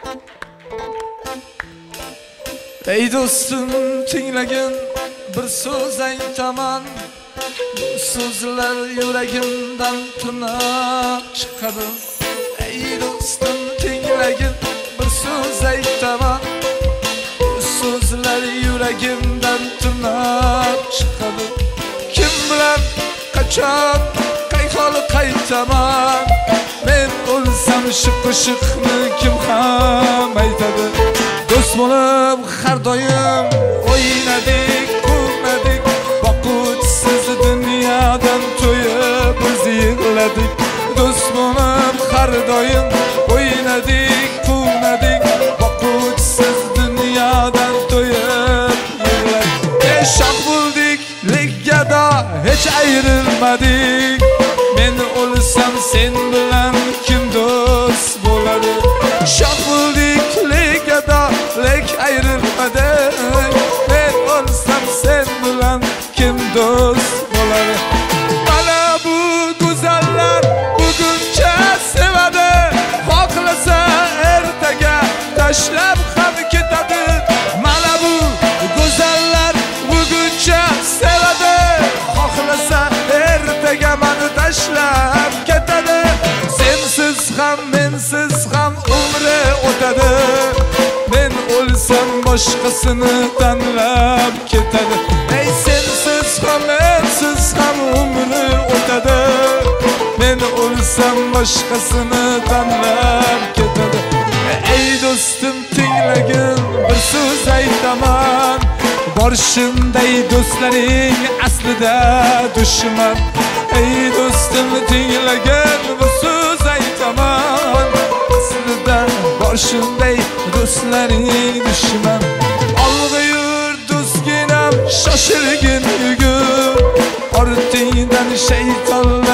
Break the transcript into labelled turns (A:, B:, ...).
A: Ey do'stim tinglagin bir so'z aytaman. Bu so'zlar yuragimdan tirnoq chiqadi. Ey do'stim tinglagin bir so'z aytaman. Bu so'zlar yuragimdan tirnoq chiqadi. Kim bilan qachon qay hol qaytaman? Men o'lsam shu qo'shiqni kim ham aytadi? Do'st bo'lib har doim o'ynadik, kuyladik, boquvchisiz dunyodan to'yib biz yig'ladik. Do'st bo'lib har doim o'ynadik, kuyladik, boquvchisiz dunyodan to'yib yig'ladik. Shoh bo'ldik, legada hech ayrilmadik. Men o'lsam sen bilan kim do'st bo'ladi? Shoh bo'ldik, legada lek ayrilmadik. Men o'lsam sen bilan kim do'st bo'ladi? Mana bu go'zallar buguncha sevadi, xohlasa ertaga tashlab ham ketadi. Mana bu go'zallar buguncha sevadi, xohlasa ertaga meni tashlab ketadi. Sensiz ham mensiz ham umri o'tadi. Men o'lsam boshqasini tanlab ketadi. Ey sensiz ham mensiz ham umri o'tadi. Men o'lsam boshqasini tanlab ketadi. Ey do'stim tinglagin bir so'z aytaman. Borishinday do'stlaring aslida dushman. Ey do'stim tinglagin bir so'z aytaman. Aslida borishinday do'stlaring dushman. Olg'a yur do'stginam, shoshilgin yugur. Ortingdan shaytonlar